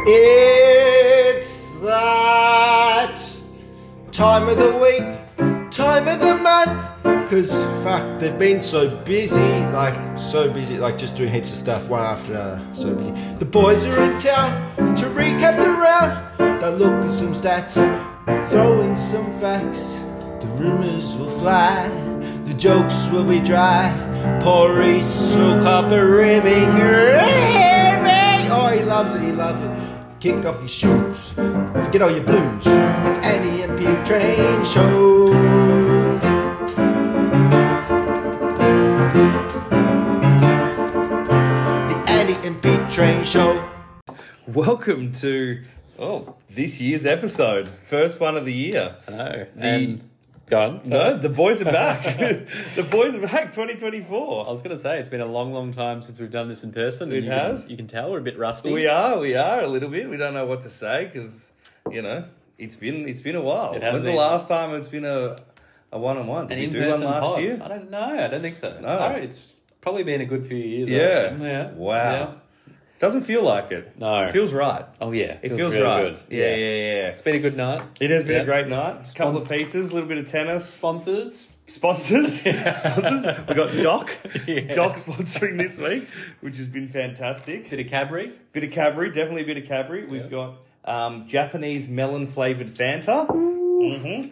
It's that time of the week, time of the month. Cause fuck, they've been so busy, like just doing heaps of stuff one after another. So busy. The boys are in town to recap the round. They'll look at some stats, throw in some facts. The rumours will fly, the jokes will be dry. Poor Reese will cop a ribbing. Oh, he loves it, he loves it. Kick off your shoes, forget all your blues. It's Andy and Pete Train Show. The Andy and Pete Train Show. Welcome to this year's episode, first one of the year. I know. Go on. No, the boys are back. The boys are back, 2024. I was going to say, it's been a long time since we've done this in person. It has. You can tell we're a bit rusty. We are a little bit. We don't know what to say because, it's been a while. When's the last time it's been a one-on-one? Did we do one last year? I don't know. I don't think so. No. It's probably been a good few years. Yeah. Wow. Yeah. Doesn't feel like it. No. It feels right. Oh, yeah. It feels really right. good. Yeah. It's been a good night. It has been a great night. A couple of pizzas, a little bit of tennis. Sponsors. Sponsors. We got Doc. Yeah. Doc sponsoring this week, which has been fantastic. Bit of Cadbury. Definitely a bit of Cadbury. We've got Japanese melon flavoured Fanta. Mm-hmm.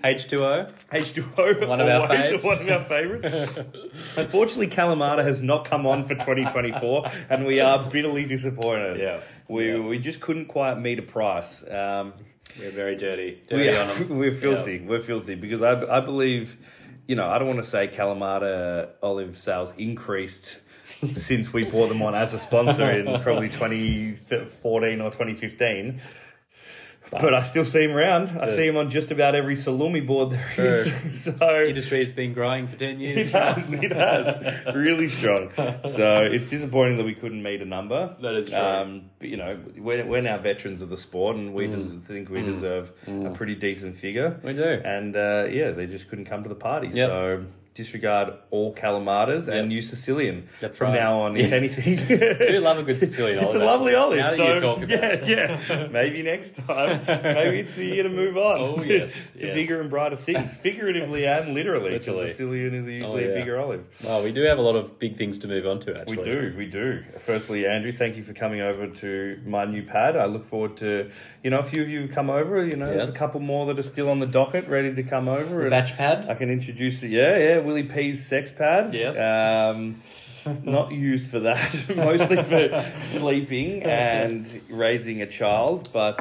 H2O. One of our favourites. Unfortunately, Kalamata has not come on for 2024, and we are bitterly disappointed. Yeah. We just couldn't quite meet a price. We're very dirty. We're filthy. Yeah. We're filthy because I believe, I don't want to say Kalamata olive sales increased since we brought them on as a sponsor in probably 2014 or 2015. But I still see him around. I see him on just about every salumi board there is. So the industry has been growing for 10 years. It has. Really strong. So it's disappointing that we couldn't meet a number. That is true. But, we're now veterans of the sport and we think we deserve a pretty decent figure. We do. And, they just couldn't come to the party. Yep. So disregard all Calamatas and use Sicilian from now on, if anything. I do love a good Sicilian olive. It's a lovely olive. Now that you talk about it. Yeah. Maybe next time. Maybe it's the year to move on. Oh, yes. to bigger and brighter things, figuratively and literally. Because Sicilian is usually a bigger olive. Well, we do have a lot of big things to move on to, actually. We do. Firstly, Andrew, thank you for coming over to my new pad. I look forward to, a few of you come over. There's a couple more that are still on the docket, ready to come over. The batch pad? I can introduce it. Willie P's sex pad. Yes. Not used for that, mostly for sleeping and raising a child. But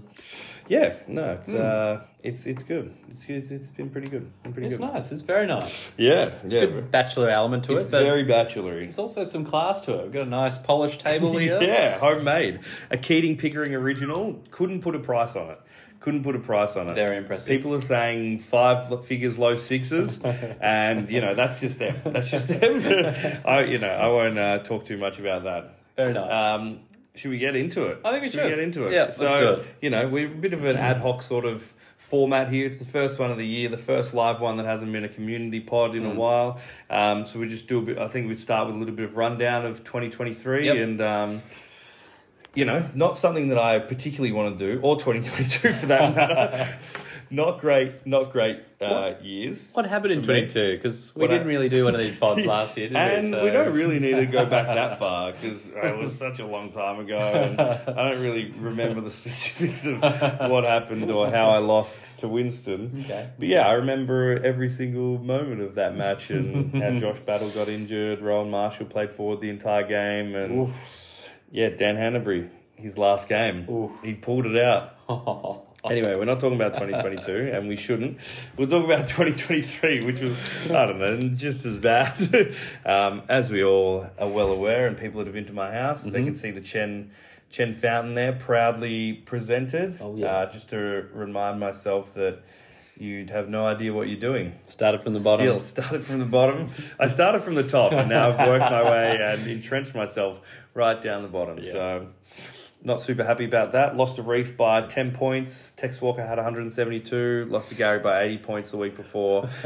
it's good. It's been pretty good. It's nice. It's very nice. Yeah, it's a good bachelor element to it. It's very bachelor-y. It's also some class to it. We've got a nice polished table here. Yeah, homemade. A Keating Pickering original. Couldn't put a price on it. Very impressive. People are saying 5 figures, low 6s, and that's just them. I won't talk too much about that. Very nice. Should we get into it? I think we should get into it. Yeah, let's do it. We're a bit of an ad hoc sort of format here. It's the first one of the year, the first live one that hasn't been a community pod in a while. So we just do a bit. I think we'd start with a little bit of rundown of 2023 and. Not something that I particularly want to do, or 2022 for that matter. Not great years. What happened in 22? Because we didn't really do one of these pods last year, did we? And we don't really need to go back that far because it was such a long time ago and I don't really remember the specifics of what happened or how I lost to Winston. Okay. But I remember every single moment of that match and how Josh Battle got injured, Rowan Marshall played forward the entire game and... Oof. Yeah, Dan Hanbury, his last game. Oof. He pulled it out. Anyway, we're not talking about 2022, and we shouldn't. We'll talk about 2023, which was, just as bad. As we all are well aware, and people that have been to my house, they can see the Chen fountain there, proudly presented. Oh, yeah. Just to remind myself that you'd have no idea what you're doing. Started from the bottom. Started from the bottom. I started from the top, and now I've worked my way and entrenched myself right down the bottom. Yeah. So, not super happy about that. Lost to Reese by 10 points. Tex Walker had 172. Lost to Gary by 80 points the week before.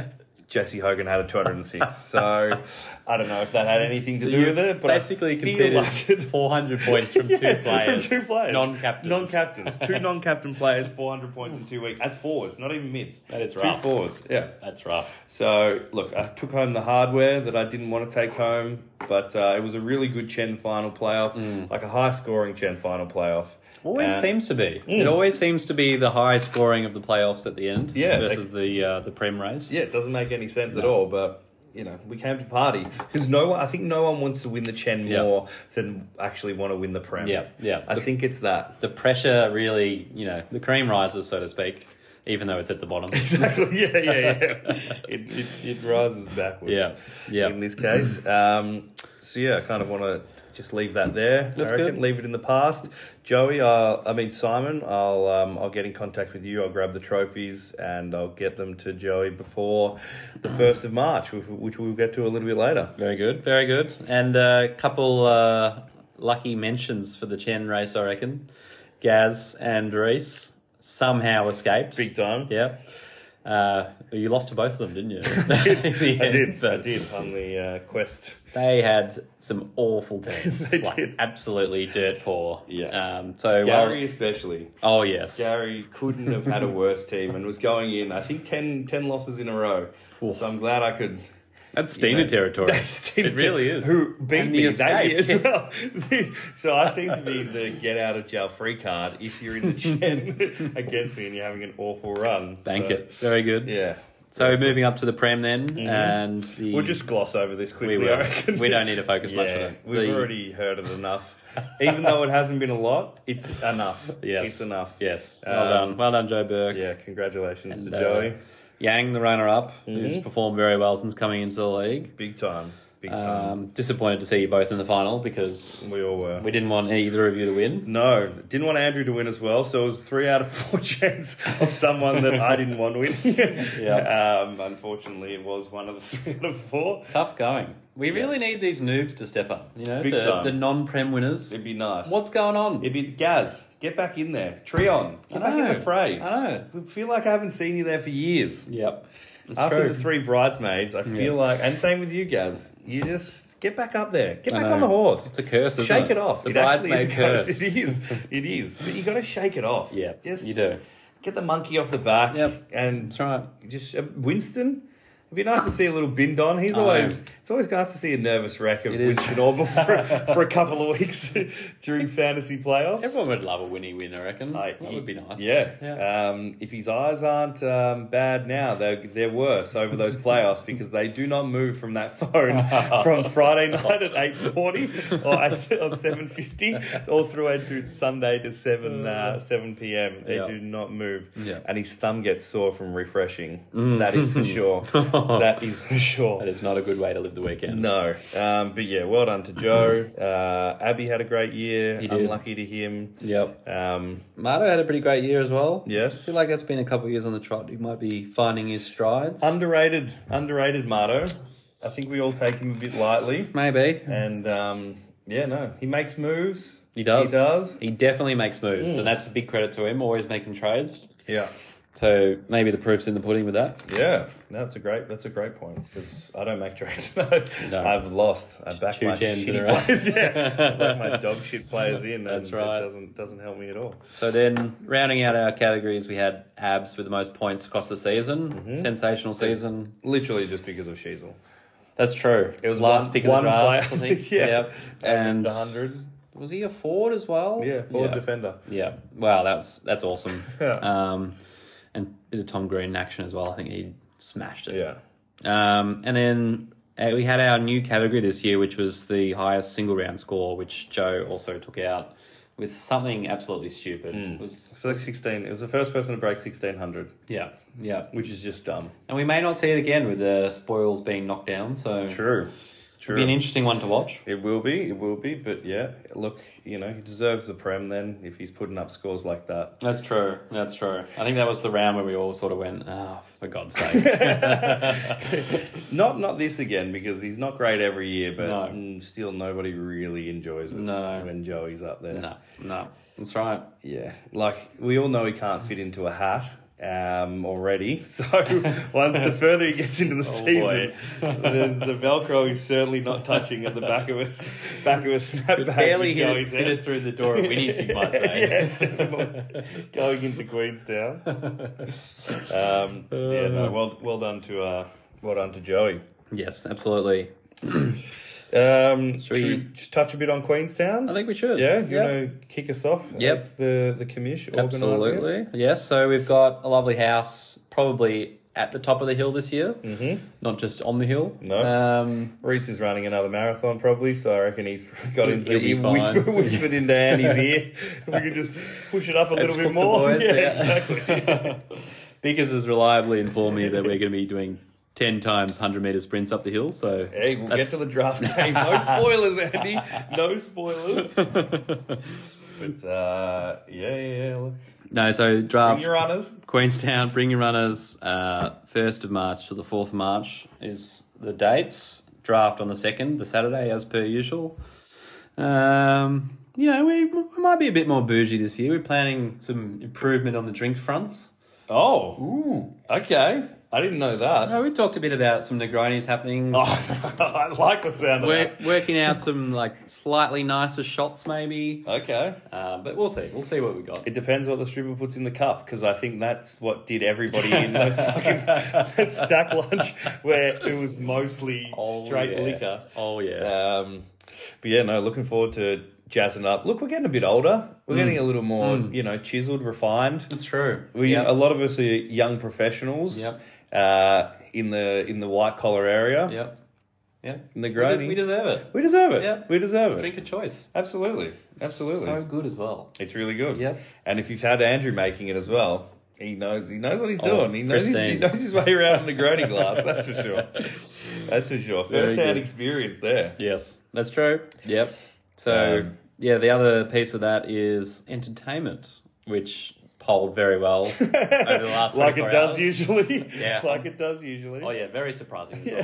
Jesse Hogan had a 206. So I don't know if that had anything to do with it. But basically conceded 400 points from two players. From two players. Non-captains. Non-captains. Two non-captain players, 400 points in 2 weeks. As forwards, not even mids. That is Two rough. forwards, yeah. That's rough. So, look, I took home the hardware that I didn't want to take home, but it was a really good Chen final playoff, like a high-scoring Chen final playoff. Always seems to be. It always seems to be the high scoring of the playoffs at the end versus the Prem race. Yeah, it doesn't make any sense at all, but... You know, we came to party because I think no one wants to win the Chen more than actually want to win the Prem. Yeah. I think it's that. The pressure really, the cream rises, so to speak, even though it's at the bottom. Exactly. Yeah. It rises backwards. Yeah. In this case, so yeah, I kind of want to just leave that there. That's I reckon. good. Leave it in the past. Joey, Simon, I'll get in contact with you. I'll grab the trophies and I'll get them to Joey before the 1st of March, which we'll get to a little bit later. Very good. Very good. And a couple lucky mentions for the Chen race, I reckon. Gaz and Reese somehow escaped. Big time. Yeah. You lost to both of them, didn't you? I did on the quest. They had some awful teams. They like, did. Absolutely dirt poor. Yeah. So Gary especially. Oh, yes. Gary couldn't have had a worse team and was going in, I think, 10 losses in a row. Oof. So I'm glad I could... That's Steiner territory. It really is. Who beat And me the that year as escape. well. So I seem to be the get out of jail free card if you're in the Chen against me and you're having an awful run. Thank So, you. Very good. Yeah. So moving up to the Prem then, and We'll just gloss over this quickly, we will. I reckon. We don't need to focus much on it. We've already heard it enough. Even though it hasn't been a lot, it's enough. Yes. It's enough. Yes. Well done, Joe Burke. Yeah, congratulations And, to Joey. Yang, the runner-up, who's performed very well since coming into the league. Big time. Big time. Disappointed to see you both in the final because We all were. we didn't want either of you to win. No, didn't want Andrew to win as well, so it was 3 out of 4 chance of someone that I didn't want to win. Unfortunately, it was one of the 3 out of 4. Tough going. We really need these noobs to step up. Big time. The non-Prem winners. It'd be nice. What's going on? It'd be Gaz. Get back in there. Treon. Get back in the fray. I know. I feel like I haven't seen you there for years. Yep. It's After true. the 3 bridesmaids, I feel like, and same with you, Gaz. You just get back up there. Get back know. on the horse. It's a curse, isn't Shake it? it off. The It actually is bridesmaid a curse. curse. It is. It is. But you got to shake it off. Yeah, Just you do. Get the monkey off the back. Yep. And That's right. just Winston. It'd be nice to see a little Bindon. It's always nice to see a nervous wreck of Winston Orba for a couple of weeks during fantasy playoffs. Everyone would love a Winnie win, I reckon. That would be nice. Yeah. If his eyes aren't bad now, they're worse over those playoffs because they do not move from that phone from Friday night at 8:40 or 7:50 all through Sunday to 7 p.m. They do not move. Yeah. And his thumb gets sore from refreshing. That is for sure. That is for sure. That is not a good way to live the weekend. No. But yeah, well done to Joe. Abby had a great year. He did. Unlucky to him. Yep. Marto had a pretty great year as well. Yes. I feel like that's been a couple of years on the trot. He might be finding his strides. Underrated Marto. I think we all take him a bit lightly. Maybe. And he makes moves. He does. He He definitely makes moves, and that's a big credit to him, always making trades. Yeah. So maybe the proof's in the pudding with that. Yeah. No, that's a great point because I don't make trades. No. I've lost. I back 2 my tens in a shitty row. players. Yeah. I back my dog shit players in. That's and right. It doesn't help me at all. So then, rounding out our categories, we had Abs with the most points across the season. Sensational season. Literally just because of Sheasel. That's true. It was last one- pick of the one draft, player. I think. Yeah. Yep. And 100. was he a forward as well? Yeah, forward defender. Yeah. Wow, that's awesome. Yeah. And a bit of Tom Green in action as well. I think he smashed it. Yeah. And then we had our new category this year, which was the highest single round score, which Joe also took out with something absolutely stupid. It was So like 16. It was the first person to break 1600, yeah, which is just dumb. and we may not see it again with the spoils being knocked down. So True. it'll be an interesting one to watch. It will be. But yeah, look, he deserves the Prem then if he's putting up scores like that. That's true. That's true. I think that was the round where we all sort of went, oh, for God's sake. Not this again because he's not great every year, but No. Still nobody really enjoys it No. when Joey's up there. No, that's right. Yeah, like we all know he can't fit into a hat already. So once the further he gets into the season, the Velcro is certainly not touching at the back of a snapback. Barely hit it through the door at Winnie's, you might say. Yeah, going into Queenstown. Well done to Joey. Yes, absolutely. Should we just touch a bit on Queenstown? I think we should. Yeah, you want to kick us off? Yep. As the commish Absolutely. Yes, so we've got a lovely house, probably at the top of the hill this year, not just on the hill. No. Reese is running another marathon probably, so I reckon he's got whispered into Annie's ear. If we could just push it up a little bit more. Boys, exactly. Biggers has reliably informed me that we're going to be doing 10 times 100-meter sprints up the hill. So hey, we'll get to the draft game. No spoilers, Andy. No spoilers. But yeah. No, so draft. Bring your runners. Queenstown, bring your runners. 1st of March to the 4th of March is the dates. Draft on the 2nd, the Saturday, as per usual. We might be a bit more bougie this year. We're planning some improvement on the drink fronts. Oh, ooh, okay. I didn't know that. No, we talked a bit about some Negronis happening. Oh, I like the sound of that. Working out some slightly nicer shots, maybe. Okay. But we'll see. We'll see what we got. It depends what the stripper puts in the cup, because I think that's what did everybody in those fucking that stack lunch where it was mostly straight liquor. Oh, yeah. But yeah, no, looking forward to jazzing up. Look, we're getting a bit older. We're getting a little more, chiseled, refined. That's true. A lot of us are young professionals. Yep. In the white collar area. Yep. In the Grady. We deserve it. We deserve it. Yep. We deserve it. Drink a choice. Absolutely. So good as well. It's really good. Yep. And if you've had Andrew making it as well, he knows what he's doing. He knows his way around the Grady glass, that's for sure. That's for sure. First-hand experience there. Yes, that's true. Yep. So, the other piece of that is entertainment, which polled very well over the last 24 it does hours. Usually. Yeah. Like it does usually. Oh, yeah, very surprising result.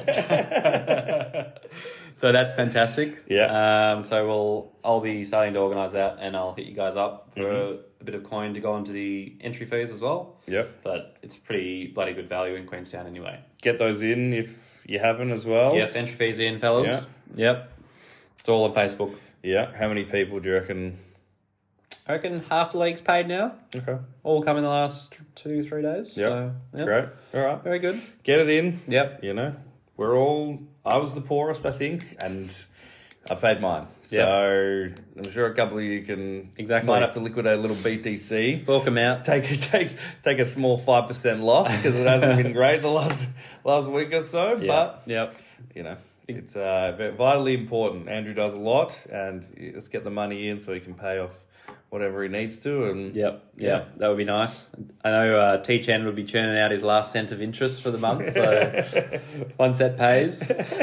So that's fantastic. Yeah. So I'll be starting to organise that, and I'll hit you guys up for a bit of coin to go onto the entry fees as well. Yep. But it's pretty bloody good value in Queenstown anyway. Get those in if you haven't as well. Yes, entry fees in, fellas. Yeah. Yep. It's all on Facebook. Yeah. How many people do you reckon? I reckon half the league's paid now. Okay. All come in the last 2-3 days. Yep. So, Great. All right. Very good. Get it in. Yep. I was the poorest, I think, and I paid mine. So I'm sure a couple of you might have to liquidate a little BTC. Fork them out. Take a small 5% loss because it hasn't been great the last week or so. But it's vitally important. Andrew does a lot, and let's get the money in so he can pay off whatever he needs to. And that would be nice. I know T-Chan would be churning out his last cent of interest for the month, so once that pays.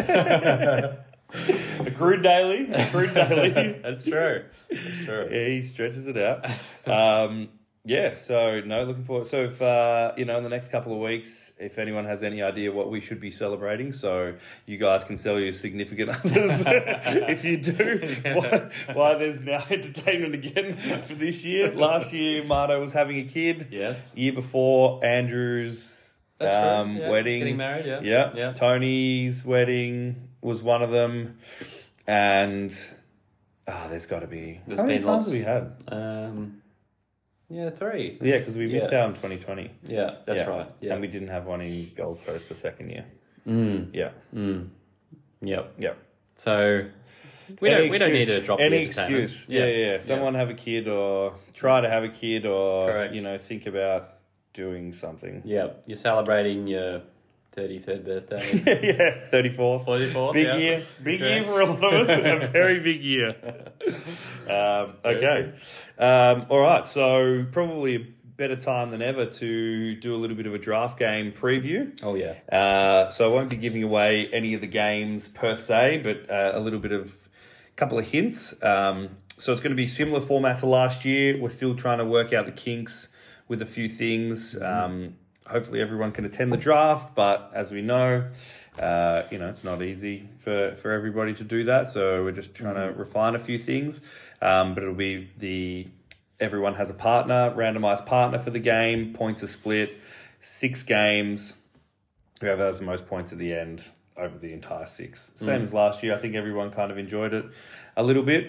Accrued daily. That's true. Yeah, he stretches it out. Looking forward. So if, in the next couple of weeks, if anyone has any idea what we should be celebrating, so you guys can sell your significant others, if you do, why there's now entertainment again for this year. Last year, Marto was having a kid. Yes. Year before, Andrew's wedding. He's getting married, Yeah. Tony's wedding was one of them. And, there's got to be... There's how many been times lots. have we had? 3. Yeah, because we missed out in 2020. Yeah, that's right. Yeah. And we didn't have one in Gold Coast the second year. Yeah. Yep. So we don't need to drop any the entertainment. excuse. Yeah. Someone have a kid or try to have a kid or Correct. Think about doing something. Yeah, you're celebrating your 33rd birthday. 34th. 44th. Big year for a lot of us. A very big year. Okay. All right. So probably a better time than ever to do a little bit of a draft game preview. Oh, yeah. So I won't be giving away any of the games per se, but a little bit of couple of hints. So it's going to be similar format to last year. We're still trying to work out the kinks with a few things. Hopefully everyone can attend the draft, but as we know, it's not easy for everybody to do that. So we're just trying to refine a few things. But it'll be the everyone has a partner, randomized partner for the game. Points are split, 6 games. Whoever has the most points at the end over the entire 6. Same as last year. I think everyone kind of enjoyed it a little bit.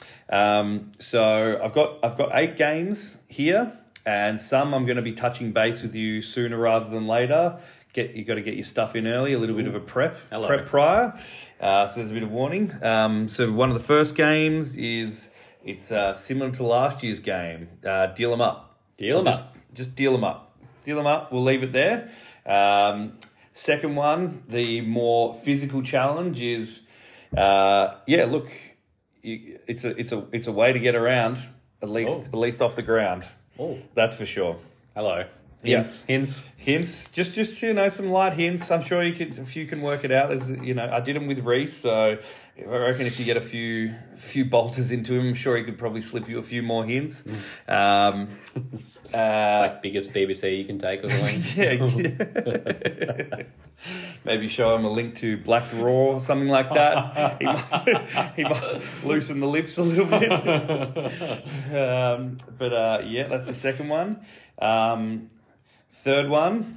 So I've got 8 games here, and some I'm going to be touching base with you sooner rather than later. You got to get your stuff in early, a little bit of a prep prior. So there's a bit of warning. So one of the first games it's similar to last year's game. Deal them up. Just deal them up. Deal them up. We'll leave it there. Second one, the more physical challenge is, it's a way to get around at least off the ground. Oh, that's for sure. Hello. Hints. Just some light hints. I'm sure if you can work it out. As I did them with Reese, so I reckon if you get a few bolters into him, I'm sure he could probably slip you a few more hints. It's like biggest BBC you can take or something. Yeah. Maybe show him a link to Black Raw or something like that. He might loosen the lips a little bit. That's the second one. Third one,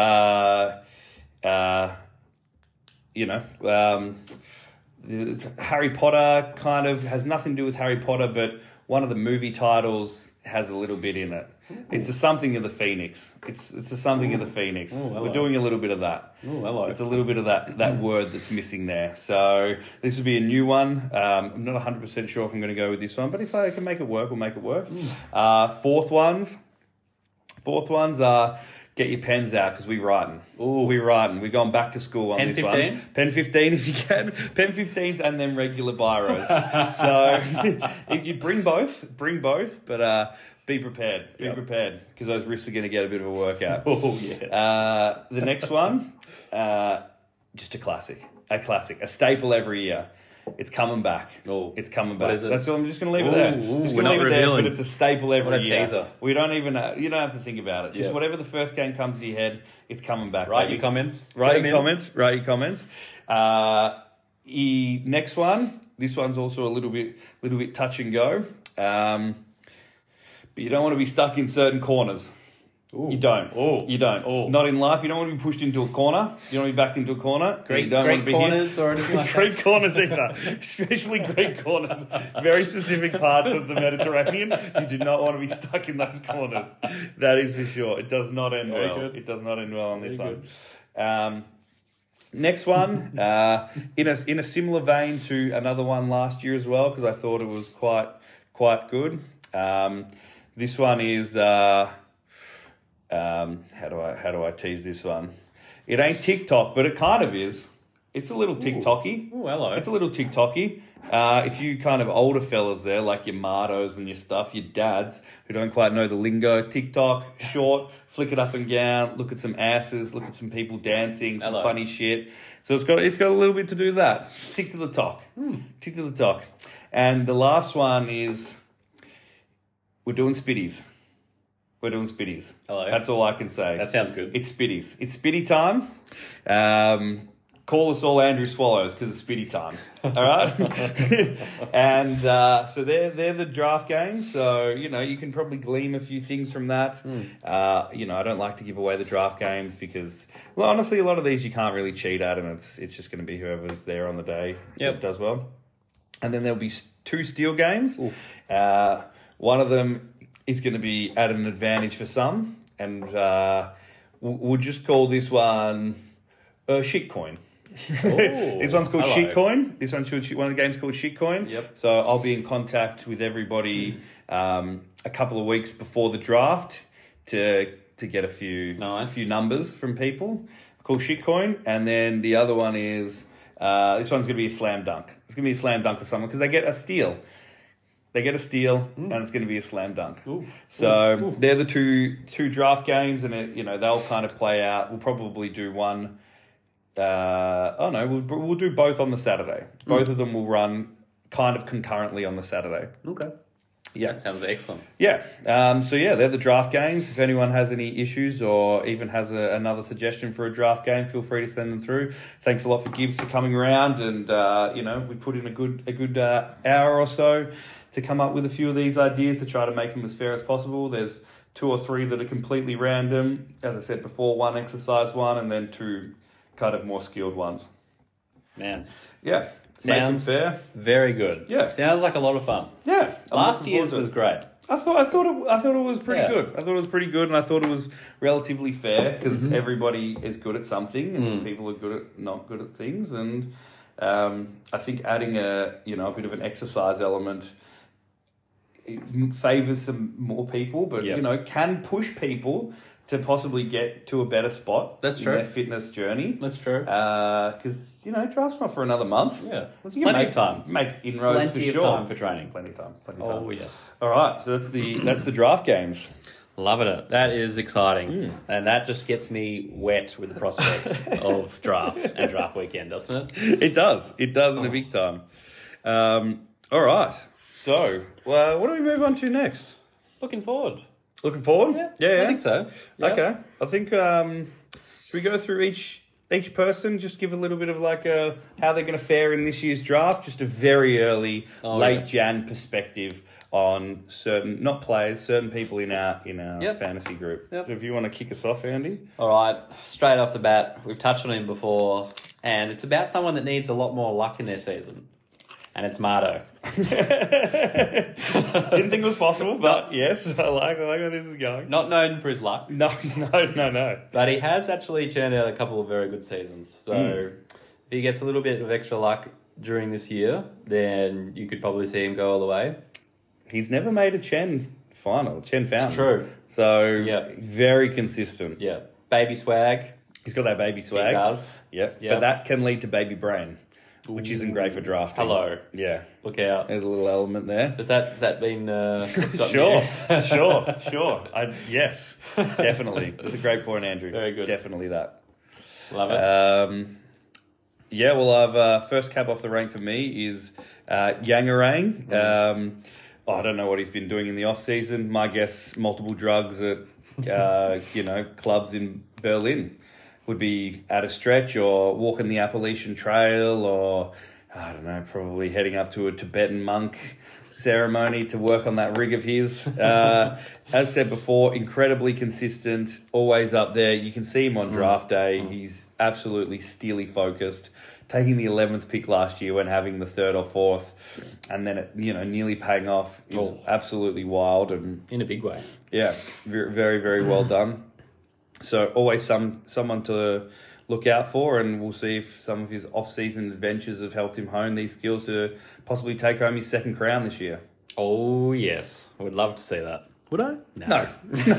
Harry Potter kind of has nothing to do with Harry Potter, but one of the movie titles has a little bit in it. Ooh. It's a something of the Phoenix. It's a something of the Phoenix. We're doing a little bit of that. It's a little bit of that word that's missing there. So this would be a new one. I'm not 100% sure if I'm going to go with this one, but if I can make it work, we'll make it work. Fourth ones are get your pens out because we're writing. We're writing. We're going back to school on this one. Pen 15 if you can. Pen 15s and then regular biros. So you bring both, but be prepared. Be prepared because those wrists are going to get a bit of a workout. Oh, yes. The next one, just a classic, a staple every year. It's coming back. It's coming back. What is it? That's what I'm just going to leave it there. Just going to leave it there, but it's a staple every year. Teaser. We don't even, you don't have to think about it. Just whatever the first game comes to your head, it's coming back. Write your comments. Next one. This one's also a little bit touch and go. But you don't want to be stuck in certain corners. Ooh. You don't. Not in life. You don't want to be pushed into a corner. You don't want to be backed into a corner. Great corners or anything like that. Great corners either. Especially great corners. Very specific parts of the Mediterranean. You do not want to be stuck in those corners. That is for sure. It does not end well. It does not end well on this one. Next one, in a similar vein to another one last year as well, because I thought it was quite good. This one is how do I tease this one? It ain't TikTok, but it kind of is. It's a little TikTok-y. Ooh, hello. It's a little TikTok-y. If you kind of older fellas there, like your Mardos and your stuff, your dads who don't quite know the lingo, TikTok, short, flick it up and down, look at some asses, look at some people dancing, some funny shit. So it's got a little bit to do with that. Tick to the talk. Tick to the talk. And the last one is we're doing spitties. Hello. That's all I can say. That sounds good. It's spitties. It's spitty time. Call us all Andrew Swallows because it's spitty time. All right? And so they're the draft games. So, you can probably glean a few things from that. I don't like to give away the draft games because, well, honestly, a lot of these you can't really cheat at, and it's just going to be whoever's there on the day that does well. And then there'll be 2 steel games. One of them is going to be at an advantage for some, and we'll just call this one shitcoin. This one's called shitcoin. One of the games called shitcoin. Yep. So I'll be in contact with everybody a couple of weeks before the draft to get a few numbers from people. Called shitcoin, and then the other one is this one's going to be a slam dunk. It's going to be a slam dunk for someone because they get a steal. And it's going to be a slam dunk. So they're the two draft games, and they'll kind of play out. We'll probably do one. We'll do both on the Saturday. Both of them will run kind of concurrently on the Saturday. Okay. Yeah, that sounds excellent. Yeah. They're the draft games. If anyone has any issues or even has another suggestion for a draft game, feel free to send them through. Thanks a lot for Gibbs for coming around, and we put in a good hour or so to come up with a few of these ideas to try to make them as fair as possible. There's 2 or 3 that are completely random. As I said before, 1 exercise one, and then 2 kind of more skilled ones. Man, Yeah. sounds fair. very good. Yeah. Sounds like a lot of fun. Yeah. I'm Last looking year's forward was to great. I thought it was pretty Yeah. good. I thought it was pretty good, and I thought it was relatively fair because everybody is good at something, and people are not good at things. And I think adding a bit of an exercise element favors some more people, but can push people to possibly get to a better spot. That's in true. their fitness journey. That's true. Because draft's not for another month. Yeah, that's You can plenty of time. Make inroads Plenty for of sure. time for training. Plenty of time. Oh yes, All right, so that's the draft games. loving it. That is exciting, and that just gets me wet with the prospect of draft and draft weekend, doesn't it? It does in a big time. All right, so what do we move on to next? Looking forward. Looking forward? Yeah. I think so. Yeah. Okay, I think should we go through each person, just give a little bit of how they're going to fare in this year's draft, just a very early late Jan perspective on certain people in our fantasy group. Yep. So if you want to kick us off, Andy. All right, straight off the bat, we've touched on him before, and it's about someone that needs a lot more luck in their season, and it's Mardo. Didn't think it was possible, but yes, I like where this is going. Not known for his luck, No. but he has actually churned out a couple of very good seasons. So if he gets a little bit of extra luck during this year, then you could probably see him go all the way. He's never made a Chen final, Chen fountain. True. So Yeah. very consistent. Yeah, baby swag. He's got that baby swag. He does. Yeah. Yeah. But that can lead to baby brain, which isn't great for drafting. Hello. Yeah. Look out. There's a little element there. Has that been... what's gotten Sure, you? sure. Yes, definitely. That's a great point, Andrew. Very good. Definitely that. Love it. Yeah, well, I've first cab off the rank for me is Yangarang. I don't know what he's been doing in the off season. My guess, multiple drugs at clubs in Berlin would be at a stretch, or walking the Appalachian Trail, or I don't know, probably heading up to a Tibetan monk ceremony to work on that rig of his. As said before, incredibly consistent, always up there. You can see him on draft day. He's absolutely steely focused, taking the 11th pick last year when having the 3rd or 4th, and then it, nearly paying off is absolutely wild, and In a big way. yeah, very, very, very well done. So always someone to look out for, and we'll see if some of his off-season adventures have helped him hone these skills to possibly take home his 2nd crown this year. Oh, yes. I would love to see that. Would I? No.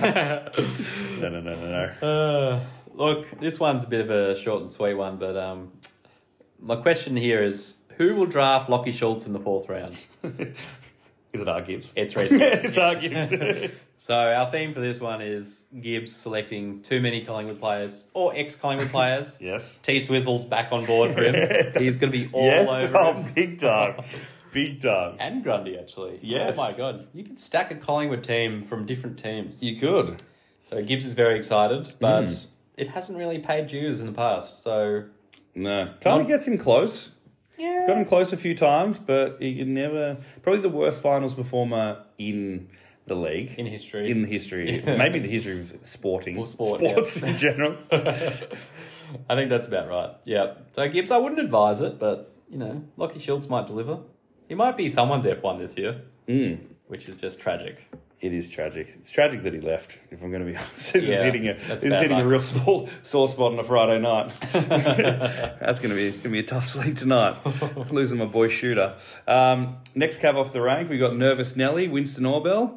No. Look, this one's a bit of a short and sweet one, but my question here is, who will draft Lockie Schultz in the 4th round? Is it our Gibbs? It's Reece. It's our Gibbs. So our theme for this one is Gibbs selecting too many Collingwood players or ex-Collingwood players. Yes. T Swizzle's back on board for him. He's going to be all Yes, over him. big time. Big time. And Grundy, actually. Yes. Oh, my God. You could stack a Collingwood team from different teams. You could. So Gibbs is very excited, but it hasn't really paid dues in the past. So No. Kind of gets him close. yeah, It's got him close a few times, but he never... Probably the worst finals performer in the league. in history. In the history. Maybe the history of sporting. Or Sports in general. I think that's about right. Yeah. So Gibbs, I wouldn't advise it, but Lockie Schultz might deliver. He might be someone's F1 this year, which is just tragic. It is tragic. It's tragic that he left, if I'm going to be honest. This Yeah, is hitting a real sore spot on a Friday night. It's going to be a tough sleep tonight. Losing my boy Shooter. Next cab off the rank, we got Nervous Nelly, Winston Orbell.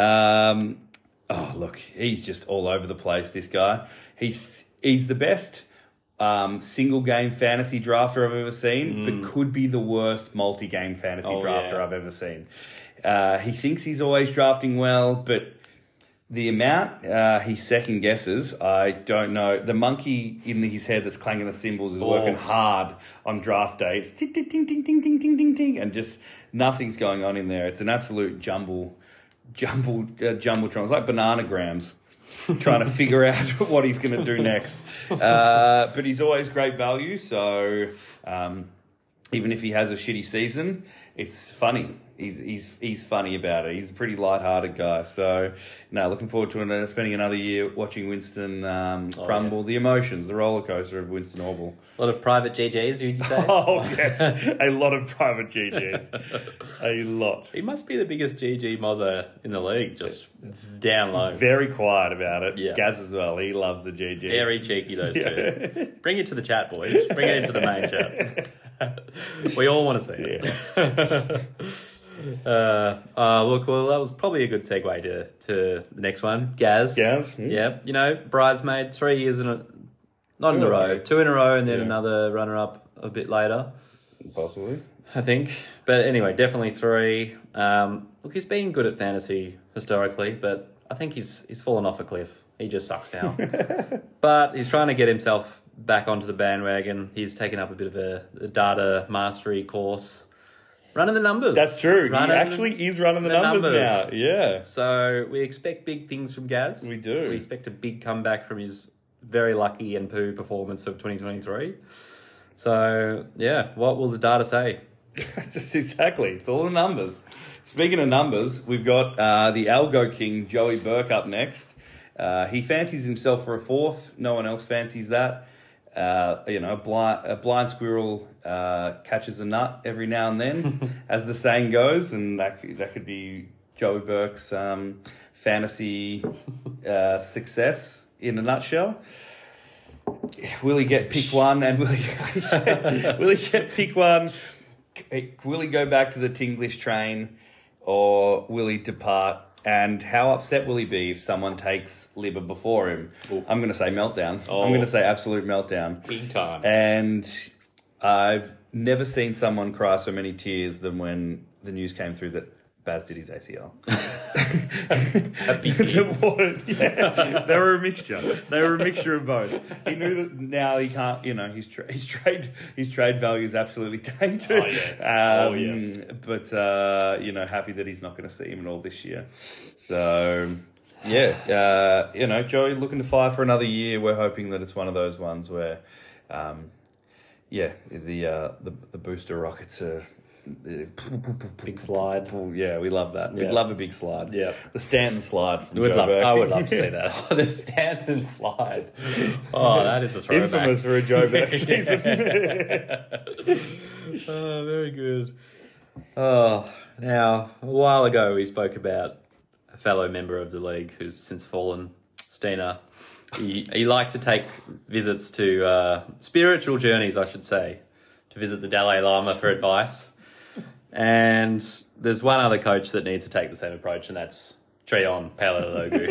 Look, he's just all over the place, this guy. He's the best single game fantasy drafter I've ever seen, but could be the worst multi-game fantasy drafter I've ever seen. He thinks he's always drafting well, but the amount he second guesses, I don't know. The monkey in his head that's clanging the cymbals is working hard on draft day. It's ting, ting, ting, ting, ting, ting, ting, ting, ting, and just nothing's going on in there. It's an absolute jumbletron. It's like bananagrams. Trying to figure out what he's going to do next. But he's always great value, so even if he has a shitty season, it's funny. He's funny about it. He's a pretty light-hearted guy. So, no, looking forward to spending another year watching Winston crumble. The emotions, the roller coaster of Winston Orville. A lot of private GGs, would you say? Oh, yes. A lot of private GGs. A lot. He must be the biggest GG mozzer in the league, just down low. Very quiet about it. Yeah. Gaz as well. He loves a GG. Very cheeky, those two. Bring it to the chat, boys. Bring it into the main chat. We all want to see it. Look, well, that was probably a good segue to the next one. Gaz. Yeah. You know, bridesmaid, 3 years not in a row. 2 in a row and then another runner-up a bit later. Possibly. I think. But anyway, definitely 3. Look, he's been good at fantasy historically, but I think he's fallen off a cliff. He just sucks now. But he's trying to get himself back onto the bandwagon. He's taken up a bit of a data mastery course. Running the numbers. That's true. He actually is running the numbers now. Yeah. So we expect big things from Gaz. We do. We expect a big comeback from his very lucky and poo performance of 2023. So, yeah, what will the data say? Exactly. It's all the numbers. Speaking of numbers, we've got the Algo King, Joey Burke, up next. He fancies himself for a 4th. No one else fancies that. A blind squirrel catches a nut every now and then, as the saying goes, and that could be Joey Burke's fantasy success in a nutshell. Will he get pick one, and will he get pick one? Will he go back to the Tinglish train, or will he depart? And how upset will he be if someone takes Libba before him? Ooh. I'm going to say meltdown. I'm going to say absolute meltdown. Big time. And I've never seen someone cry so many tears than when the news came through that Baz did his ACL. Happy tears. They were a mixture. They were a mixture of both. He knew that now he can't. His trade value is absolutely tainted. Oh yes. But happy that he's not going to see him at all this year. So yeah, Joey looking to fire for another year. We're hoping that it's one of those ones where, the booster rockets are. Big slide. Yeah, we love that. We'd love a big slide. Yeah. The Stanton slide from I Joe would love to see that. The Stanton slide. Oh, that is a throwback. Infamous for a Joe Burke season. Oh, very good. Oh, now, a while ago we spoke about a fellow member of the league who's since fallen, Stina. He liked to take visits to spiritual journeys, I should say, to visit the Dalai Lama for advice. And there's one other coach that needs to take the same approach, and that's Treon Palaiologu.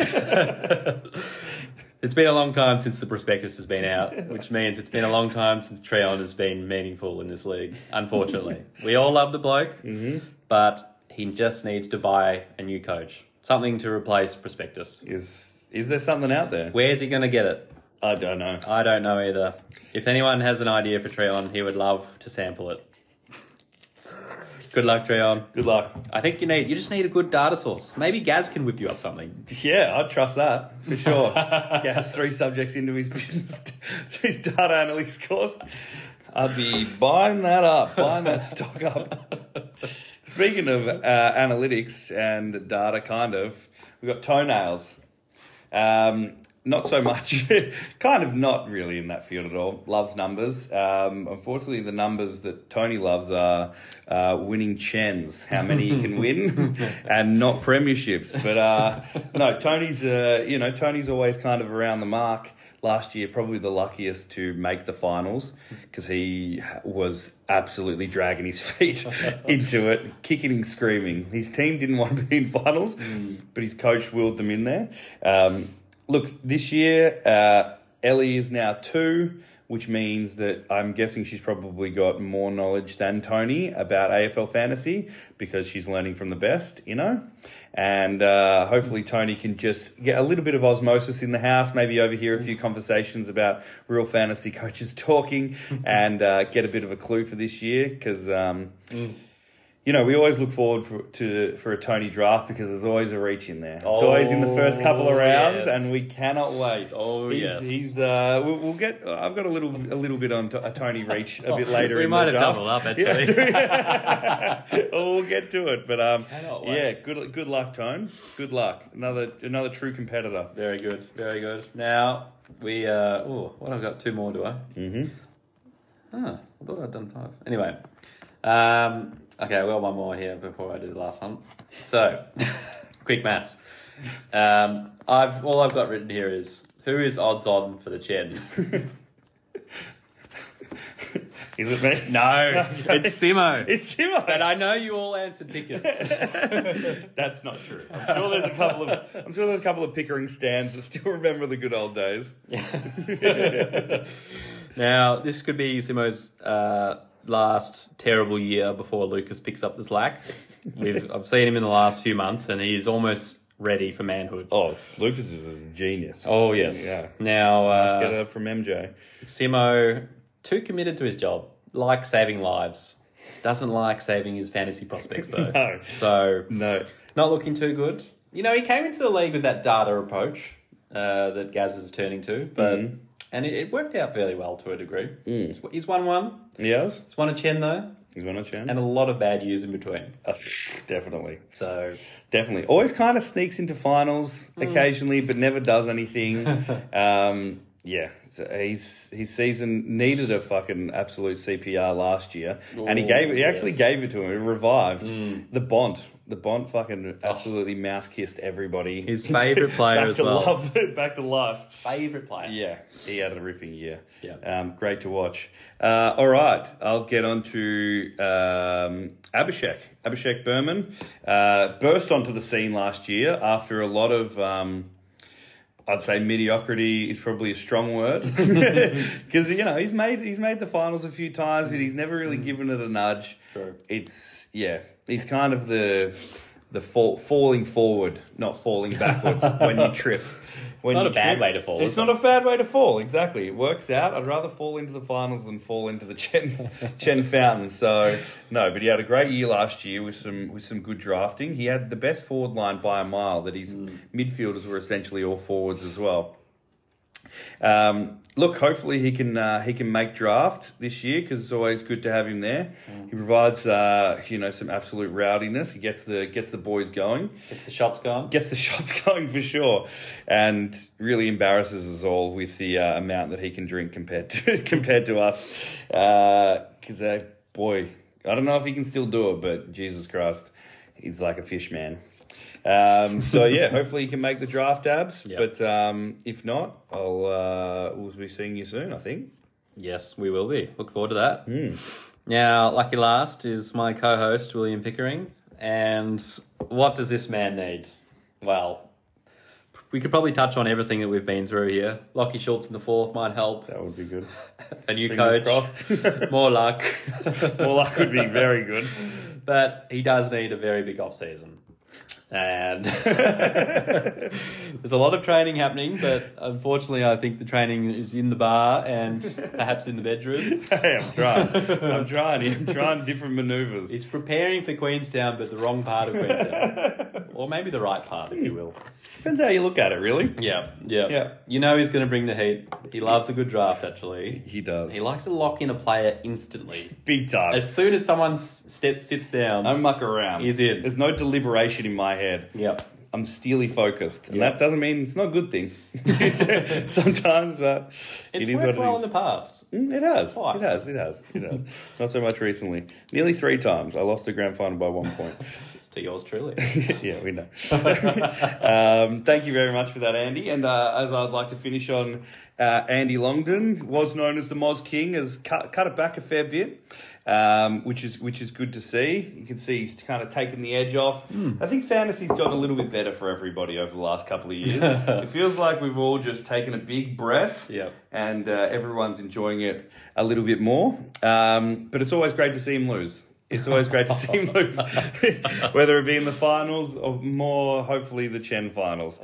It's been a long time since the prospectus has been out, which means it's been a long time since Treon has been meaningful in this league, unfortunately. We all love the bloke, but he just needs to buy a new coach. Something to replace prospectus. Is there something out there? Where's he going to get it? I don't know. I don't know either. If anyone has an idea for Treon, he would love to sample it. Good luck, Treon. Good luck. I think you just need a good data source. Maybe Gaz can whip you up something. Yeah, I'd trust that for sure. Gaz 3 subjects into his business, his data analytics course. I'd be buying that stock up. Speaking of analytics and data, we've got toenails. Not so much, kind of not really in that field at all. Loves numbers. Unfortunately, the numbers that Tony loves are winning chens, how many you can win, and not premierships. But no, Tony's always kind of around the mark. Last year, probably the luckiest to make the finals because he was absolutely dragging his feet into it, kicking and screaming. His team didn't want to be in finals, but his coach willed them in there. Look, this year, Ellie is now 2, which means that I'm guessing she's probably got more knowledge than Tony about AFL fantasy because she's learning from the best, And hopefully Tony can just get a little bit of osmosis in the house, maybe overhear a few conversations about real fantasy coaches talking and get a bit of a clue for this year because... we always look forward for a Tony draft because there's always a reach in there. It's always in the first couple of rounds, and we cannot wait. We'll get. I've got a little bit on a Tony reach a bit later. We in might the have draft. doubled up actually. We'll get to it, but Cannot wait. yeah, good luck, Tone. Good luck. Another true competitor. Very good, very good. Now we what I've got 2 more, do I? Mm-hmm. I thought I'd done 5. Anyway, okay, I've got one more here before I do the last one. So, quick maths. All I've got written here is who is odds on for the Chen? Is it me? No, it's Simo. It's Simo. But I know you all answered Pickers. That's not true. I'm sure there's a couple of Pickering stands that still remember the good old days. Now, this could be Simo's last terrible year before Lucas picks up the slack. I've seen him in the last few months, and he's almost ready for manhood. Oh, Lucas is a genius. Oh, yes. Yeah. Now, Let's get it from MJ. Simo, too committed to his job, likes saving lives. Doesn't like saving his fantasy prospects, though. No. So, No. not looking too good. He came into the league with that data approach that Gaz is turning to, but and it worked out fairly well to a degree. He's won one. Yes? He's won a Chen, though, He's won a Chen. and a lot of bad years in between. Definitely. So, Definitely. Always kind of sneaks into finals occasionally, but never does anything. Yeah, so his season needed a fucking absolute CPR last year, and he actually gave it to him. It revived the Bont. The Bont fucking absolutely mouth kissed everybody. His favourite player as well. Back to life. favourite player. Yeah, he had a ripping year. Yeah. Great to watch. All right, I'll get on to Abhishek. Abhishek Berman burst onto the scene last year after a lot of... I'd say mediocrity is probably a strong word because he's made the finals a few times, but he's never really given it a nudge. True. He's kind of the falling forward, not falling backwards when you trip. It's not a bad way to fall. It's not a bad way to fall. Exactly, it works out. I'd rather fall into the finals than fall into the Chen fountain. So no, but he had a great year last year with some good drafting. He had the best forward line by a mile. That his midfielders were essentially all forwards as well. Look, hopefully he can make draft this year because it's always good to have him there. He provides some absolute rowdiness. He gets the boys going. Gets the shots going. Gets the shots going for sure, and really embarrasses us all with the amount that he can drink compared to us. Because boy, I don't know if he can still do it, but Jesus Christ, he's like a fish man. So yeah, hopefully you can make the draft, Abs. Yep. But if not, we'll be seeing you soon, I think. Yes, we will be. Look forward to that. Now, lucky last is my co-host, William Pickering. And what does this man need? Well, we could probably touch on everything that we've been through here. Lockie Schultz in the 4th might help. That would be good. A new Fingers coach. crossed. More luck. More luck would be very good. But he does need a very big off-season. And there's a lot of training happening, but unfortunately I think the training is in the bar and perhaps in the bedroom. Hey, I'm trying different manoeuvres. He's preparing for Queenstown, but the wrong part of Queenstown. Or maybe the right part, if you will. Depends how you look at it, really. Yeah. He's going to bring the heat. He loves a good draft, actually. He does. He likes to lock in a player instantly. Big time. As soon as someone sits down, Don't muck around. He's in. There's no deliberation in my head. Yep. I'm steely focused. And that doesn't mean it's not a good thing. Sometimes, but It's it is worked what it well is. in the past. It has. Twice. It has. Not so much recently. Nearly 3 times. I lost the grand final by 1 point. To yours truly. Yeah, we know. Thank you very much for that, Andy. And as I'd like to finish on, Andy Longden was known as the Moz King, has cut it back a fair bit, which is good to see. You can see he's kind of taken the edge off. I think fantasy's gotten a little bit better for everybody over the last couple of years. It feels like we've all just taken a big breath, Yep. and everyone's enjoying it a little bit more. But it's always great to see him lose. It's always great to see him lose, whether it be in the finals or more, hopefully, the Chen finals.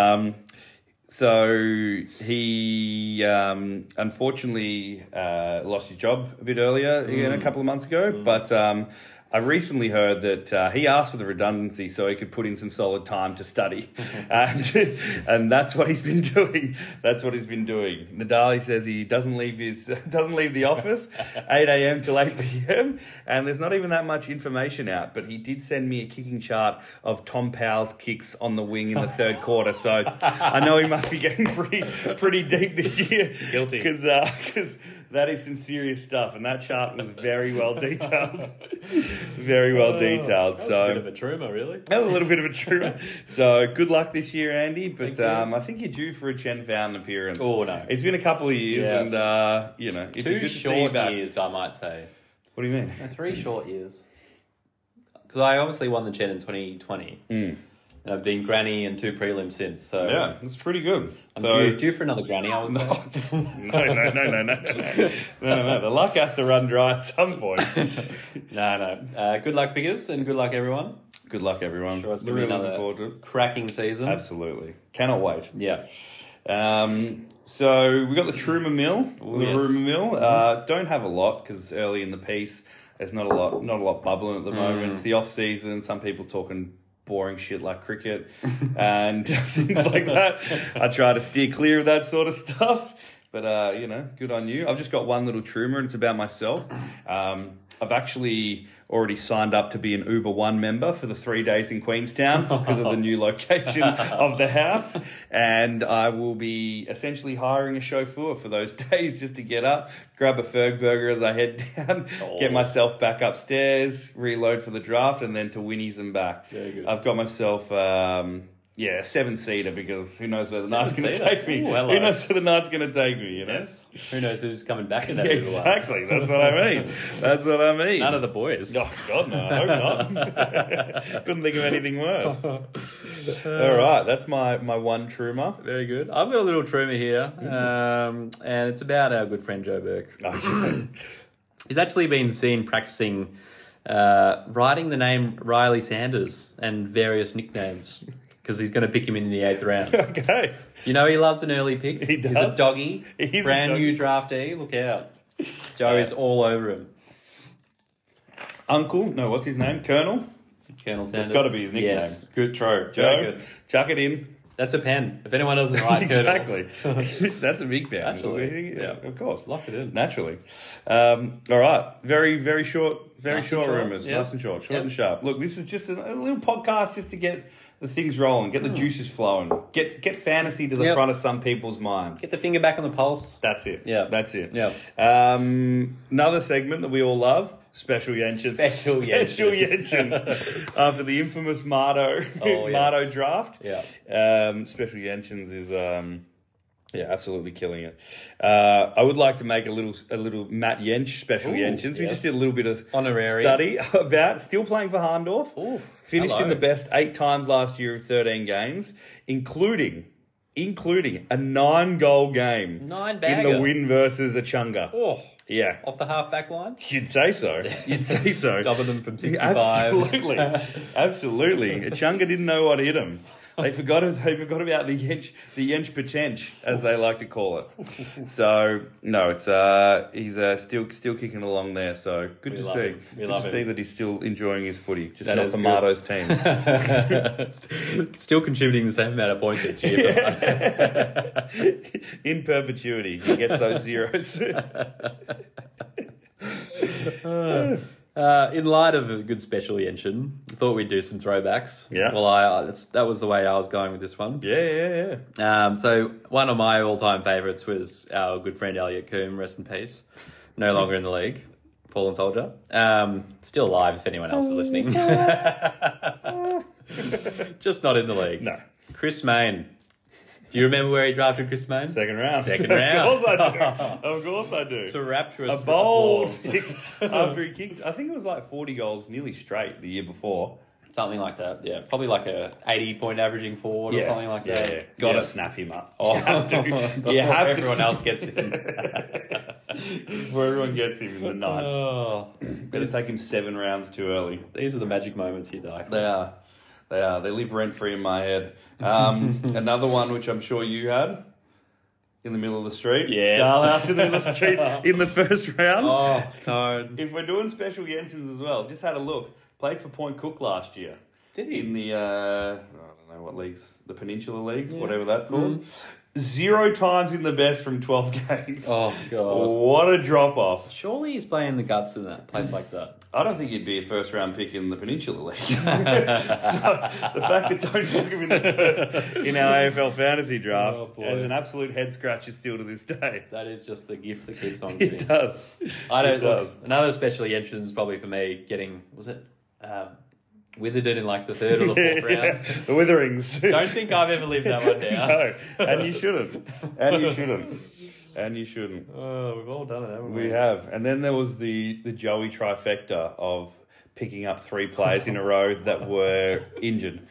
So he unfortunately lost his job a bit earlier, a couple of months ago. But I recently heard that he asked for the redundancy so he could put in some solid time to study, and that's what he's been doing. That's what he's been doing. Nadali says he doesn't leave the office 8 a.m. till 8 p.m. and there's not even that much information out. But he did send me a kicking chart of Tom Powell's kicks on the wing in the third quarter, so I know he must be getting pretty deep this year. Guilty, because that is some serious stuff, and that chart was very well detailed. Very well detailed. That was so a bit of a truma, really. a little bit of a true. So good luck this year, Andy. But I think you're due for a Chen Fountain appearance. Oh, no. It's been a couple of years, Yes. and it'd be 2 good to see you short back. years, I might say. What do you mean? 3 short years. Because I obviously won the Chen in 2020. And I've been granny and 2 prelims since. So Yeah, that's pretty good. I'm due for another granny, I would say. No. The luck has to run dry at some point. No. Good luck, Piggers, and good luck, everyone. Good luck, everyone. Sure, it's Really gonna be looking another forward to it. cracking season. Absolutely. Cannot wait. Yeah. So we got the Truma Mill. Yes. Rumour Mill. Don't have a lot because it's early in the piece. There's not a lot bubbling at the moment. It's the off season. Some people talking boring shit like cricket and things like that. I try to steer clear of that sort of stuff. But good on you. I've just got one little Truma and it's about myself. I've actually already signed up to be an Uber One member for the 3 days in Queenstown because of the new location of the house. And I will be essentially hiring a chauffeur for those days just to get up, grab a Ferg burger as I head down, get myself back upstairs, reload for the draft, and then to Winnie's and back. Very good. I've got myself... a 7-seater because who knows where the night's going to 7-seater? take me. Ooh, hello. Who knows where the night's going to take me, you know? Yes. Who knows who's coming back in that Exactly. That's what I mean. That's what I mean. None of the boys. Oh, God, no. I hope not. Couldn't think of anything worse. All right. That's my one Truma. Very good. I've got a little Truma here, and it's about our good friend Joe Burke. Okay. He's actually been seen practicing writing the name Riley Sanders and various nicknames because he's going to pick him in the 8th round. Okay. You know he loves an early pick. He does. He's a doggy. He's a Brand doggy. new draftee. Look out. Joe is all over him. Uncle, no, what's his name? Colonel? Colonel Sanders. That's got to be his nickname. Yes. Good throw. Joe, Very good. chuck it in. That's a pen. If anyone doesn't write Colonel. Exactly. That's a big pen. Actually, Yeah, of course. Lock it in. Naturally. All right. Very, very short, Nice and short short. rumours. Yep. Nice and short. Short Yep. and sharp. Look, this is just a little podcast just to get the things rolling, get the juices flowing, get fantasy to the Yep. front of some people's minds. Get the finger back on the pulse. That's it. Yeah. That's it. Yeah. Another segment that we all love. Special Yenchins. Special Yenchins. After the infamous Mardo, Oh, yes. Mardo draft. Yeah. Special Yenchins is absolutely killing it. I would like to make a little Matt Yench special Ooh, Yenchins. We yes. just did a little bit of Honorary. study about still playing for Harndorf. Ooh, Finished hello. in the best 8 times last year of 13 games, including a 9-goal game 9 in bagger. the win versus Achunga. Oh, Yeah. off the half-back line. You'd say so. You'd say so. Double them from 65. Absolutely. Absolutely. Achunga didn't know what hit him. They forgot about the Yench Pachench, as they like to call it. So no, it's he's still kicking along there. So good to love see. him. We Good love to him. see that he's still enjoying his footy, just That not is the good. Mardo's team. Still contributing the same amount of points each year. In perpetuity, he gets those zeros. In light of a good special Yenchen, I thought we'd do some throwbacks. Yeah. Well, that was the way I was going with this one. Yeah. So one of my all-time favourites was our good friend Elliot Coombe, rest in peace. No longer in the league. Fallen soldier. Still alive if anyone else is listening. Just not in the league. No. Chris Mayne. Do you remember where he drafted Chris Mayne? Second round. Second round. Of course I do. Of course I do. It's a rapturous A bold applause. kick after he kicked. I think it was like 40 goals nearly straight the year before. Something like that, yeah. Probably like a 80-point averaging forward or something like that. Yeah. Got to Yeah. snap him up. Oh, You have to. before You have to everyone snap- else gets him. Before everyone gets him in the ninth. Oh, Better take him 7 rounds too early. these are the magic moments you die for. They are. They are. They live rent free in my head. Another one which I'm sure you had. in the middle of the street. Yes. Dalhouse in the middle of the street in the first round. Oh, Tone. If we're doing special Jensens as well, just had a look. Played for Point Cook last year. Did he? In the, I don't know what leagues, the Peninsula League, whatever that's called. 0 times in the best from 12 games. Oh, God. What a drop off. Surely he's playing the guts in that place like that. I don't think he'd be a first round pick in the Peninsula League. So the fact that Tony took him in the first in our AFL fantasy draft is an absolute head scratcher still to this day. That is just the gift that keeps on giving. It does. I don't. It does. Another special entrance probably for me getting, was it Witherden in like the third or the fourth round? Yeah. The Witherings. Don't think I've ever lived that one down. No, and you shouldn't. And you shouldn't. And you shouldn't. Oh, we've all done it, haven't we? We have. And then there was the Joey trifecta of picking up 3 players in a row that were injured.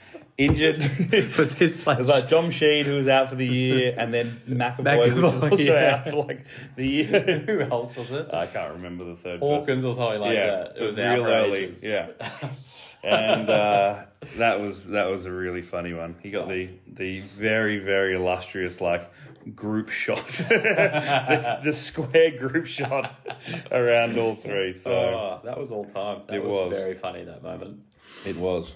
Was his It was like Dom Sheed, who was out for the year, and then McAvoy, which was also out for like the year. Who else was it? I can't remember the third person. Hawkins or something like that. It was real early. outrageous. Yeah. And that was a really funny one. He got the very, very illustrious like group shot, the square group shot around all 3. So that was all time. That It was was. very funny, that moment. it was.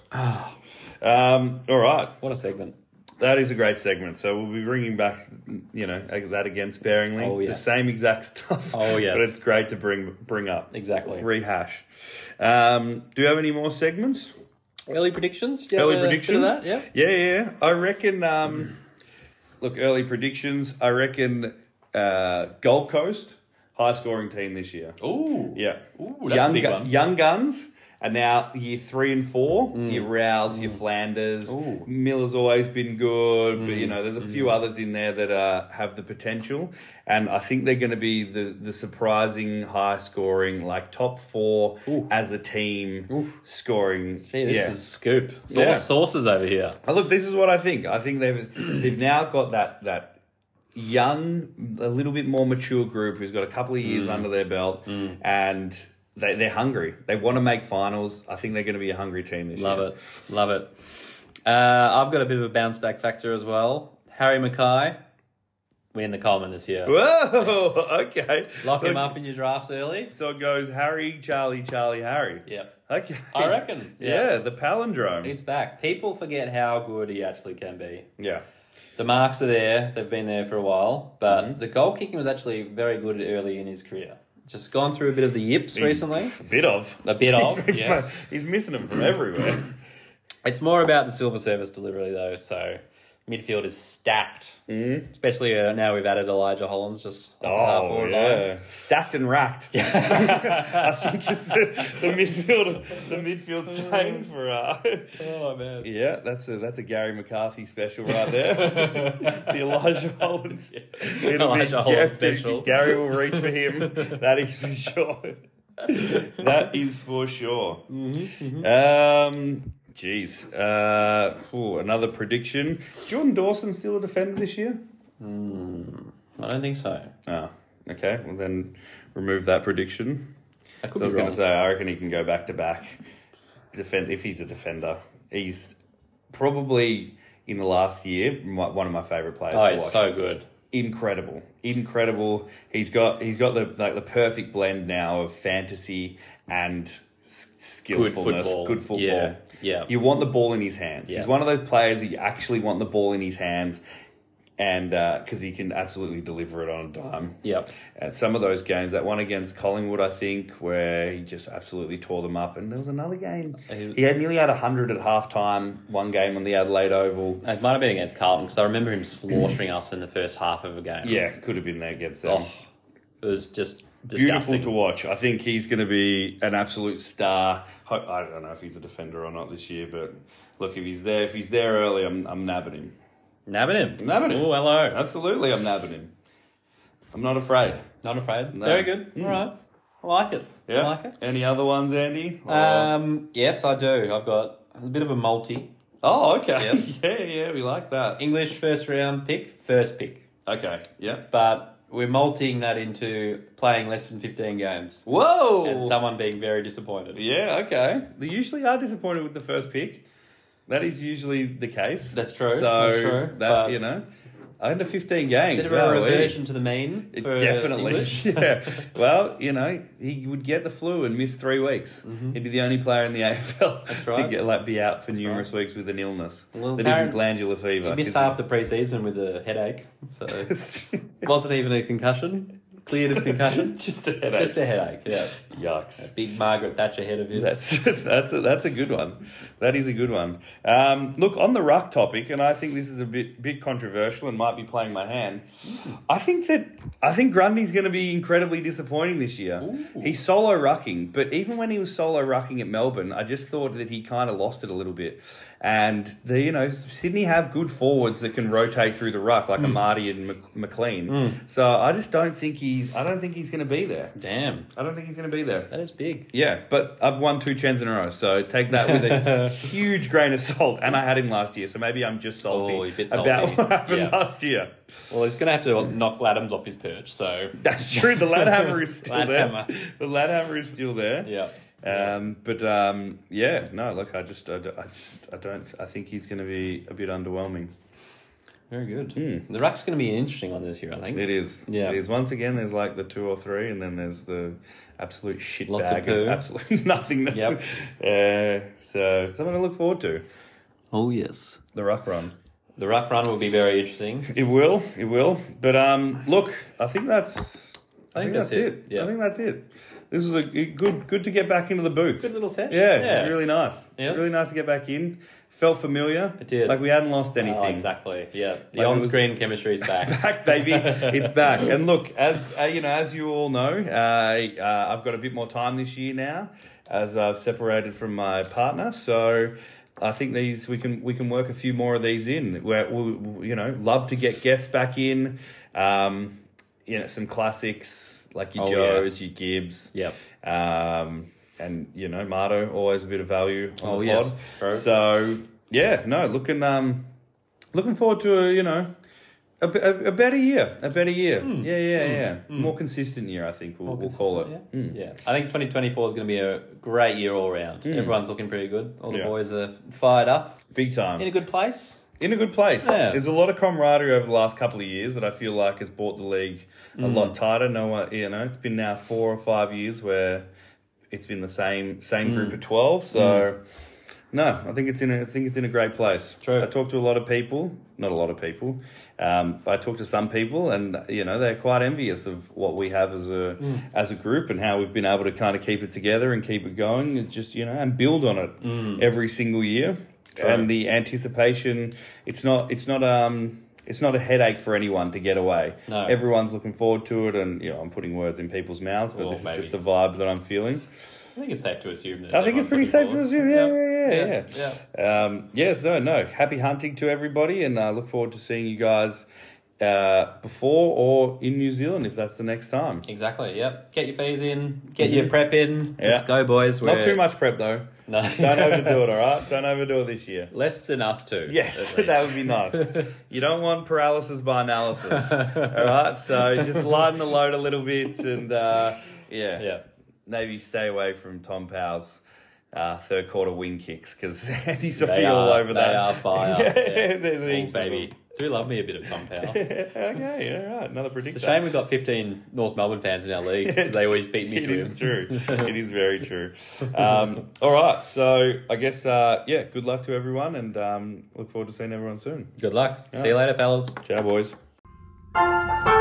All right, What a segment. that is a great segment. So we'll be bringing back, that again sparingly. Oh, yes. The same exact stuff. Oh, yes. But it's great to bring up. Exactly. Rehash. Do you have any more segments? Early predictions? Do you Early have a bit of predictions? that? Yeah. Yeah. I reckon, look, early predictions. I reckon Gold Coast, high scoring team this year. Ooh. Yeah. Ooh, that's a big one. Young guns. And now year 3 and 4, your Rouse, your Flanders. Ooh. Miller's always been good, but there's a few others in there that have the potential. And I think they're going to be the surprising high scoring, like top 4 as a team scoring. Gee, this is scoop. Yeah. Sources over here. Look, this is what I think. I think they've now got that young, a little bit more mature group who's got a couple of years under their belt, and they're hungry. They want to make finals. I think they're going to be a hungry team this year. Love it. I've got a bit of a bounce back factor as well. Harry Mackay, win the Coleman this year. Whoa, okay. Lock him up in your drafts early. So it goes Harry, Charlie, Charlie, Harry. Yep. Okay. I reckon. Yeah, the palindrome. He's back. People forget how good he actually can be. Yeah. The marks are there. They've been there for a while. But the goal kicking was actually very good early in his career. Just gone through a bit of the yips recently. A bit of, yes. He's missing them from everywhere. It's more about the silver service delivery, though. So midfield is stacked. Especially now we've added Elijah Hollands just up the half forward line. Stacked and racked. I think it's the midfield saying for. Oh man. Yeah, that's a Gary McCarthy special right there. The Elijah Hollands. Elijah Hollands special. Gary will reach for him. That is for sure. That is for sure. Geez. Another prediction. Jordan Dawson still a defender this year? I don't think so. Oh, okay. Well, then remove that prediction. I could I was be going wrong. to say, I reckon he can go back to back. Defend if he's a defender. He's probably in the last year one of my favourite players to he's watch. so good. Incredible. He's got the perfect blend now of fantasy and skillfulness. Good football. Yeah. You want the ball in his hands. Yeah. He's one of those players that you actually want the ball in his hands, and because he can absolutely deliver it on a dime. Yep. And some of those games, that one against Collingwood, I think, where he just absolutely tore them up. And there was another game. He had nearly had 100 at halftime, one game on the Adelaide Oval. It might have been against Carlton because I remember him slaughtering us in the first half of a game. Yeah, could have been there against them. Oh, it was just Beautiful disgusting. to watch. I think he's going to be an absolute star. I don't know if he's a defender or not this year, but look, if he's there early, I'm nabbing him. Nabbing him. Nabbing him. Oh, hello. Absolutely, I'm nabbing him. I'm not afraid. Not afraid. No. Very good. All right. I like it. Yeah. I like it. Any other ones, Andy? Or- Yes, I do. I've got a bit of a multi. Oh, okay. Yes. Yeah, we like that. English first pick. Okay, yeah. But we're multing that into playing less than 15 games. Whoa! And someone being very disappointed. Yeah, okay. They usually are disappointed with the first pick. That is usually the case. That's true. So, That's true. that, But you know. Under 15 games. Bit of a reversion to the mean. For Definitely. English. Yeah. Well, he would get the flu and miss 3 weeks. He'd be the only player in the AFL That's right. to be out for numerous weeks with an illness Well, that isn't glandular fever. He missed half the pre-season with a headache, so it wasn't even a concussion. Cleared of concussion. Just a headache. Just a headache. Yeah. Yucks. Big Margaret Thatcher head of his. That's a good one. That is a good one. Look, on the ruck topic, and I think this is a bit controversial and might be playing my hand. I think Grundy's going to be incredibly disappointing this year. Ooh. He's solo rucking, but even when he was solo rucking at Melbourne, I just thought that he kind of lost it a little bit. And Sydney have good forwards that can rotate through the ruck, like Amati and McLean. So I just don't think he's going to be there. Damn. I don't think he's going to be there. That is big. Yeah, but I've won 2 Chens in a row, so take that with a huge grain of salt. And I had him last year, so maybe I'm just salty, you're a bit salty. about what happened last year. Well, he's going to have to knock Laddams off his perch, so... That's true, the lad hammer is still Lad there. hammer. The lad hammer is still there. Yeah. Look, I think he's going to be a bit underwhelming. Very good. The ruck's going to be an interesting one this year, I think. It is. Yeah. It is. Once again, there's like the 2 or 3, and then there's the absolute shit Lots bag of of poo. absolute nothingness. So something to look forward to. Oh, yes. The ruck run. The ruck run will be very interesting. It will. But look, I think that's it. Yeah. I think that's it. This was a good to get back into the booth. Good little session. Yeah, it was really nice. Yes. Really nice to get back in. Felt familiar. It did. Like we hadn't lost anything. Oh, exactly. Yeah. The Like it on-screen chemistry is back. It's back, baby. It's back. And look, as you all know, I've got a bit more time this year now, as I've separated from my partner. So I think we can work a few more of these in. Where we love to get guests back in. Some classics like your Joes, your Gibbs. Yep. And Marto, always a bit of value on the pod. Yes. True. So looking forward to a better year. Yeah. More consistent year, I think we'll call it. Yeah. I think 2024 is going to be a great year all round. Everyone's looking pretty good. All the boys are fired up. Big time. In a good place. In a good place. Yeah. There's a lot of camaraderie over the last couple of years that I feel like has brought the league a lot tighter. It's been now 4 or 5 years where it's been the same group of 12. So no, I think it's in a great place. True. I talk to a lot of people, not a lot of people. I talk to some people, and they're quite envious of what we have as a group and how we've been able to kind of keep it together and keep it going, and just and build on it every single year. True. And the anticipation, it's not a headache for anyone to get away. No. Everyone's looking forward to it, and I'm putting words in people's mouths, but this is just the vibe that I'm feeling. I think it's safe to assume that. I think it's pretty safe to assume. Yeah. No. Happy hunting to everybody, and I look forward to seeing you guys before or in New Zealand if that's the next time. Exactly. Yep. Get your fees in. Get your prep in. Yeah. Let's go, boys. Not too much prep though. No. Don't overdo it. All right. Don't overdo it this year. Less than us two. Yes, that would be nice. You don't want paralysis by analysis. All right. So just lighten the load a little bit, and maybe stay away from Tom Powell's third quarter win kicks, because Andy's already all over that. They are fire. They're baby. Do love me a bit of Tom Powell. Okay, all right. Another predictor. It's a shame we've got 15 North Melbourne fans in our league. They always beat me to him. It is true. It is very true. All right. So I guess, good luck to everyone, and look forward to seeing everyone soon. Good luck. See you later, fellas. Ciao, boys.